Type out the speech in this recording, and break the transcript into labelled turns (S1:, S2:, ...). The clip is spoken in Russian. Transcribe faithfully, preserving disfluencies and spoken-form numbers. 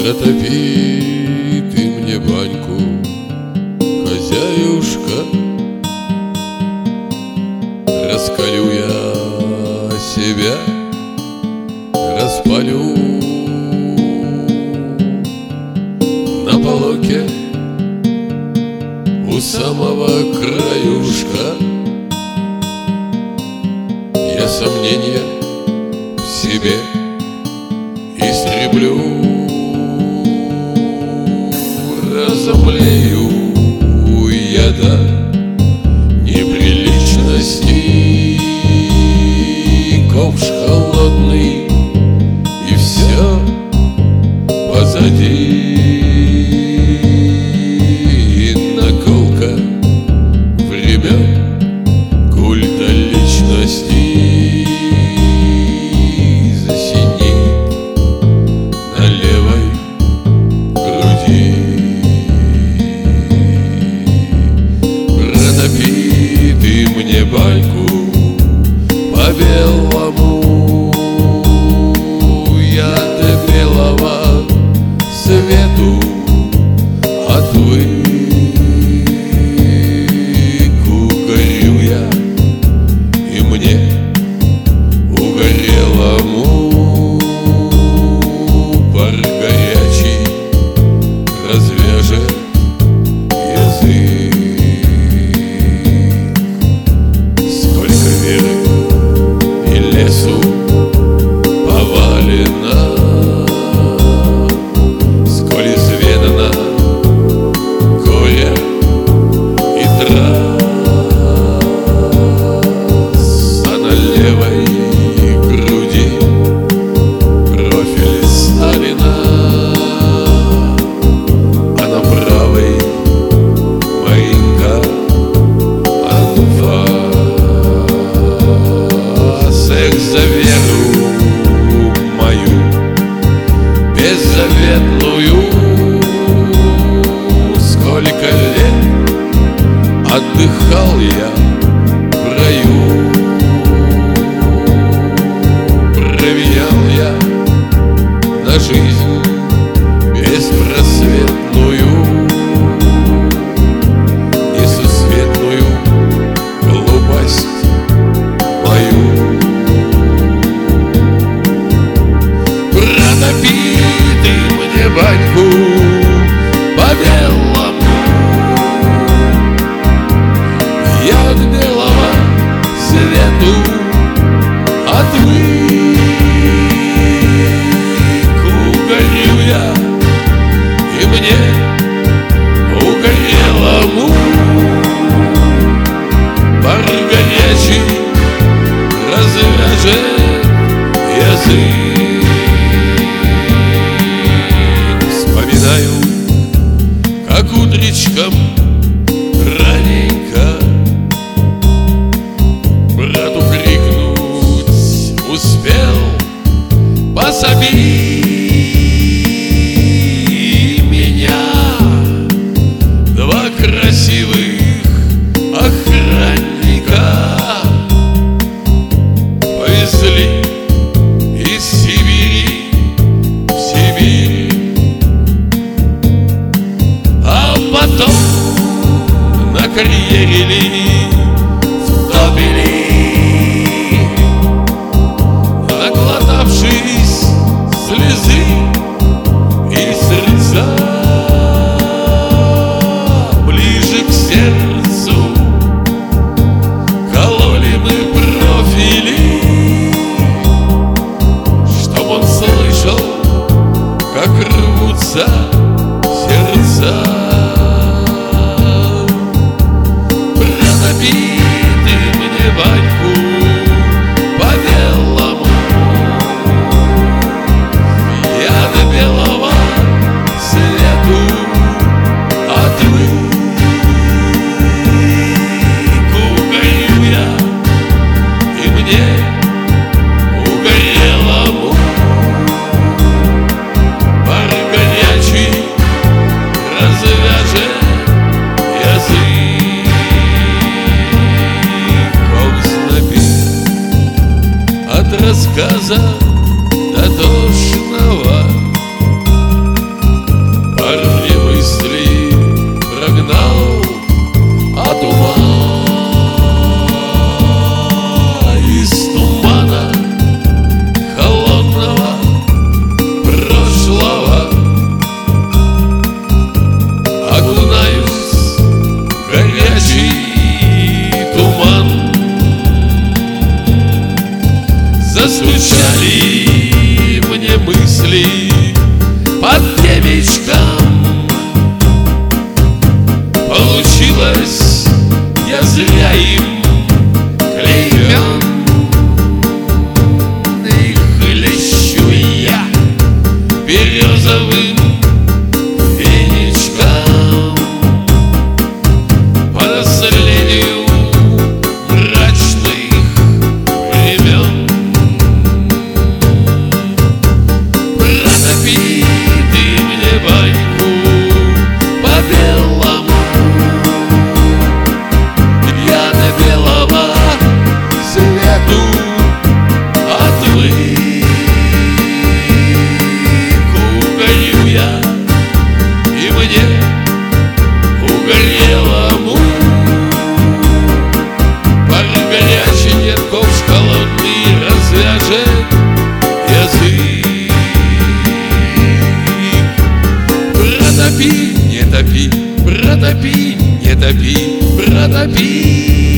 S1: Протопи ты мне баньку, хозяюшка, раскалю я себя, распалю на полоке у самого краюшка. Я сомнения в себе истреблю, разомлею я до неприличности, ковш холодный, и все позади. И наколка времен культа личности засинит на левой груди. Протопи ты мне баньку по-белому, я до белого свету отвык. Угорю я, и мне угорелому пар горячий развяжет язык. Сколько веры и лесу повалено, сколь изведано горя и трасс, а на левой груди профиль Сталина, а на правой маленька анфас. Эх, за веру мою беззаветную, сколько лет отдыхал я в раю, променял я на жизнь беспросветную, несусветную глупость мою. Протопи ты мне баньку по-белому, я к белого свету отвык. Угорю я, и мне угорелому пар горячий развяжет язык. Вспоминаю, как утречком раненько брату крикнуть успел: пособи меня. Два красивых охранника повезли из Сибири в Сибирь, а потом на карьере втопили, наглотавшись слезы и сердца. Ближе к сердцу кололи мы профили, чтоб он слышал, как рвутся сердца. Протопи ты мне баньку по-белому, я до белого свету отвык. Угорю я, и мне угорелому пар горячий развяжет язык. Ох, знобит от рассказа до тошного, Застучали мне мысли под девичком. Получилось, я зря им клеймен. Их лещу я березовым веничком по наследию мрачных времен. Протопи ты мне баньку по-белому, я до белого свету отвык. Угорю я, и мне угорелому пар горячий нет ковш холодный развяжет язык. Протопи, не топи, протопи, не топи, протопи.